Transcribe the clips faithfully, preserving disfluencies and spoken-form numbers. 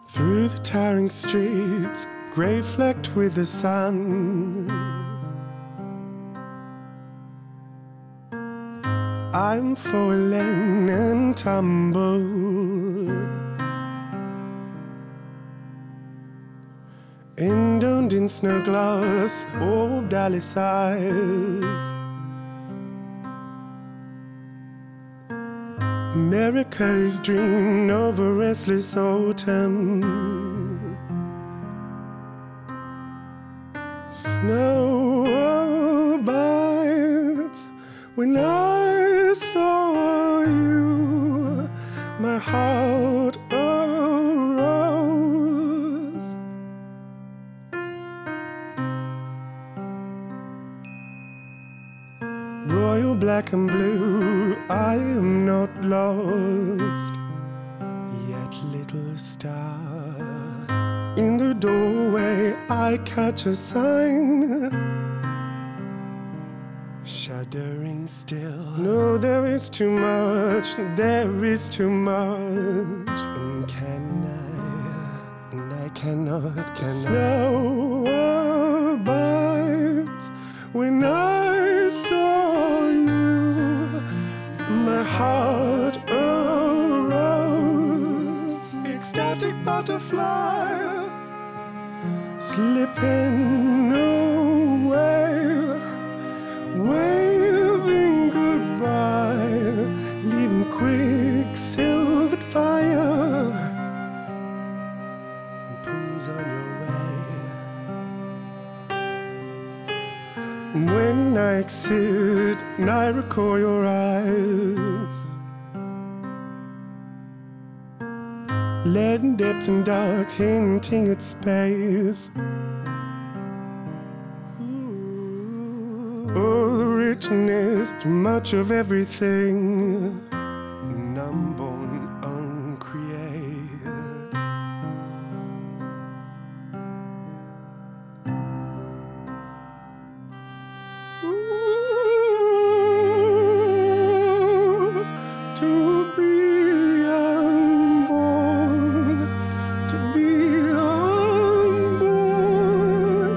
Through the tiring streets, grey flecked with the sun, I'm falling and tumble, indomed in snow glass, orbed Alice eyes. America is dreamed of a restless autumn. Snow bites when I saw you, my heart arose. Royal black and blue, I am not lost, yet little star. In the doorway I catch a sign, shuddering still. No, there is too much, there is too much. And can I, and I cannot, can Snow bites when I saw you, my heart arose. Ecstatic butterfly slipping away, waving goodbye, leaving quicksilvered fire, pulls on your way. When I exit and I recall your eyes, lead and depth and dark, hinting at space. Oh, the richness, too much of everything, and unborn, uncreated. Ooh, to be unborn, to be unborn.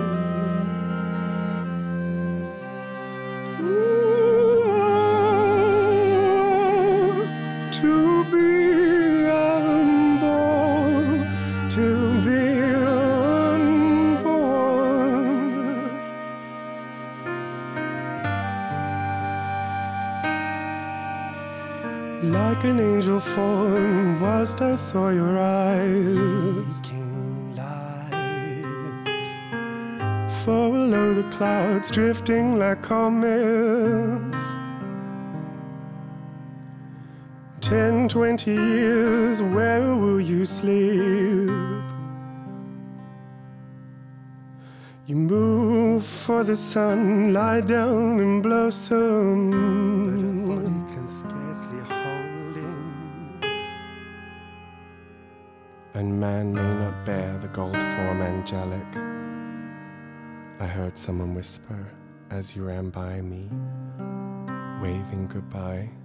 To be unborn, to be unborn. Like an angel form, whilst I saw your eyes, king lights follow the clouds, drifting like comets. Ten, twenty years, where will you sleep? You move for the sun, lie down and blossom, but a body can scarcely hold him, and man may not bear the gold form angelic. I heard someone whisper as you ran by me, waving goodbye.